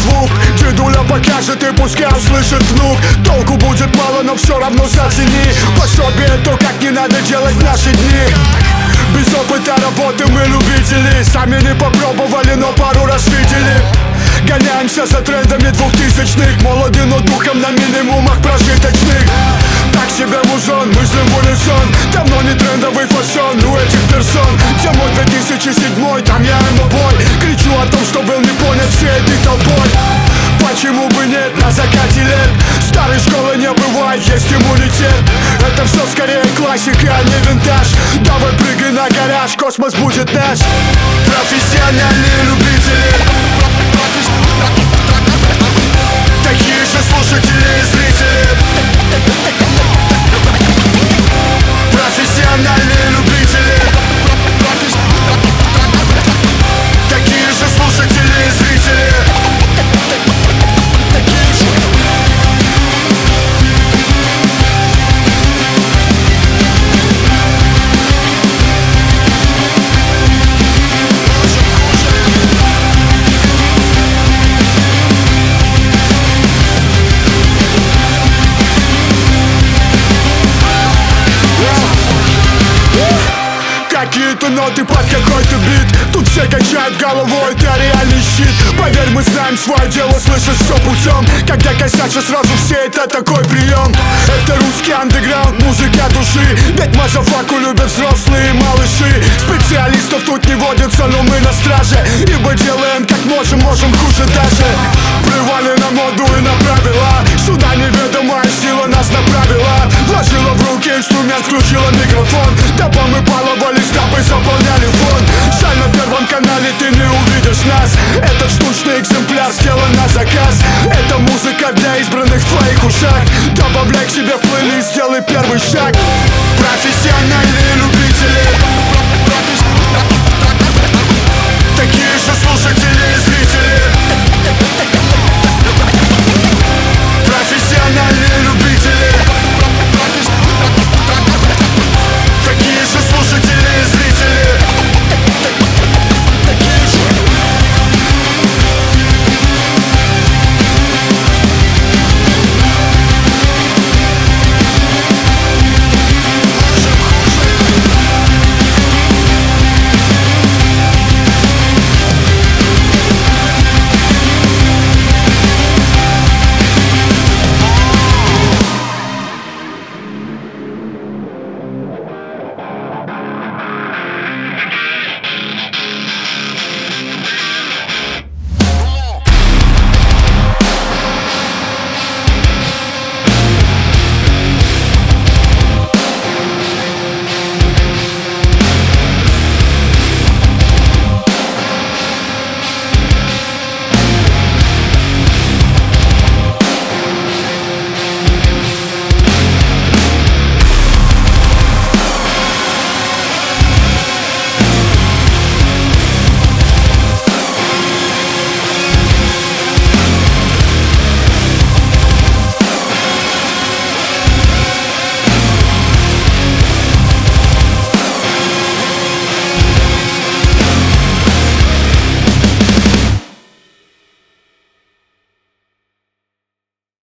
звук. Дедуля покажет и пускай услышит внук. Толку будет мало, но все равно зацени. Пособие то, как не надо делать в наши дни. Без опыта работы мы любители. Сами не попробовали, но пару раз видели. Гоняемся за трендами 2000-х. Молоды, но духом на минимумах прожиточных. Так себе музон, мыслим в унисон. Давно не трендовый фасон у этих персон. Где мой 2007, там я ему бой. Кричу о том, что был не понят всей этой толпой. Почему бы нет на закате лет? Старой школы не бывает, есть иммунитет. Это все скорее классика, а не винтаж. Давай прыгай на гараж, космос будет наш. Профессиональные любители, такие же слушатели и зрители. Профессиональные любители, такие же слушатели и зрители. Какие-то ноты под какой-то бит. Тут все качают головой, это реальный щит. Поверь, мы знаем свое дело, слышишь все путем. Когда косячат сразу все, это такой прием. Это русский андеграунд, музыка души. Ведь мазафаку любят взрослые малыши. Специалистов тут не водится, но мы на страже. Ибо делаем как можем, можем хуже даже. Плевали на моду и на правила. Сюда неведомая сила нас направила. Вложила в руки инструмент, включила микрофон. Дабы мы баловались, дабы заполняли фон. Жаль, на Первом канале ты не увидишь нас. Этот штучный экземпляр сделан на заказ. Это музыка для избранных в твоих ушах. Добавляй к себе в плейлист, сделай первый шаг. Профессиональный